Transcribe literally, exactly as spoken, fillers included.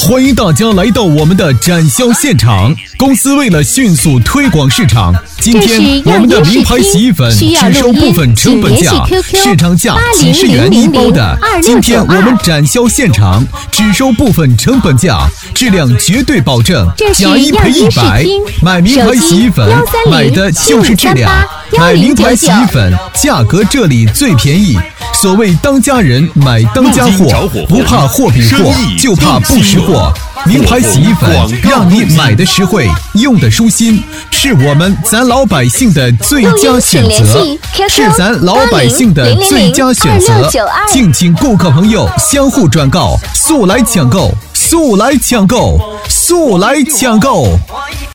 欢迎大家来到我们的展销现场。公司为了迅速推广市场，今天我们的名牌洗衣粉只收部分成本价，市场价几十元一包的。今天我们展销现场只收部分成本价，质量绝对保证，假一赔一百。买名牌洗衣粉，买的就是质量。买名牌洗衣粉，价格这里最便宜。所谓当家人买当家货，不怕货比货，就怕不识货。名牌洗衣粉让你买的实惠，用的舒心，是我们咱老百姓的最佳选择，是咱老百姓的最佳选择。敬请顾客朋友相互转告，速来抢购，速来抢购，速来抢购。